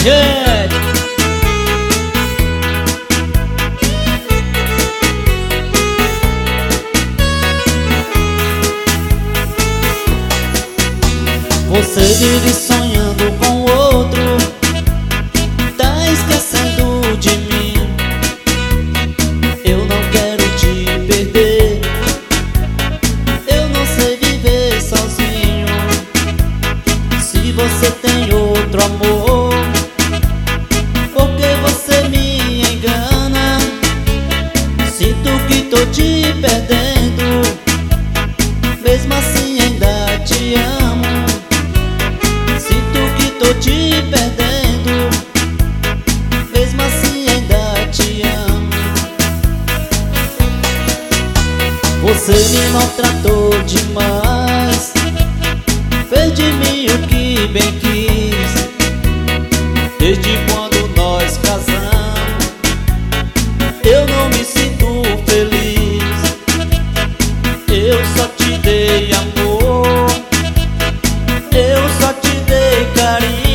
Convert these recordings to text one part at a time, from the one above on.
gente. Você vive sonhando com outro, tá esquecendo de mim. Eu não quero te perder, eu não sei viver sozinho. Se você tem outro amor, por que você me engana? Sinto que tô te perdendo, mesmo assim ainda te amo. Tô te perdendo, mesmo assim ainda te amo. Você me maltratou demais, fez de mim o que bem quis. Desde quando nós casamos, eu não me sinto feliz. Eu só te dei amor, eu só te dei carinho.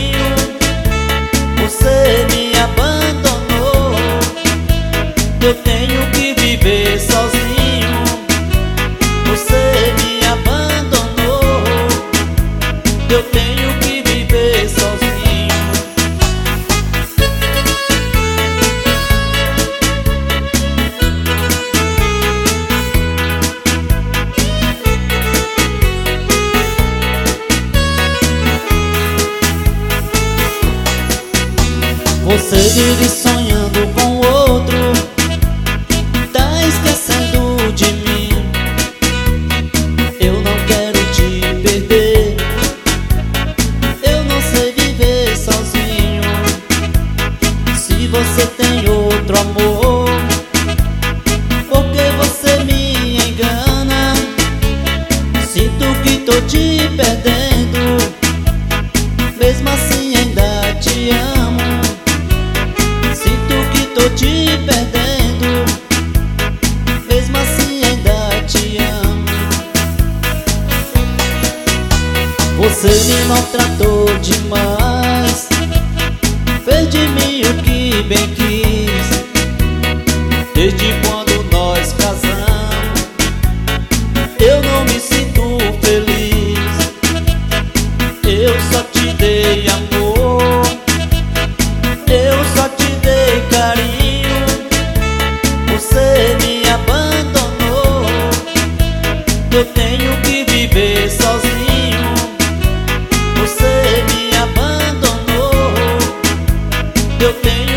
Você me abandonou, eu tenho que viver sozinho. Você me abandonou, eu tenho que viver sozinho. Você vive sonhando com outro, tá esquecendo de mim. Eu não quero te perder, eu não sei viver sozinho. Se você tem outro amor, por que você me engana? Sinto que tô te perdendo, mesmo assim ainda te amo. Tô te perdendo, mesmo assim ainda te amo. Você me maltratou demais, fez de mim o que bem quis. Desde quando nós casamos, eu não me sinto feliz. Eu só te dei amor, eu só te dei carinho. Você me abandonou, eu tenho que viver sozinho. Você me abandonou, eu tenho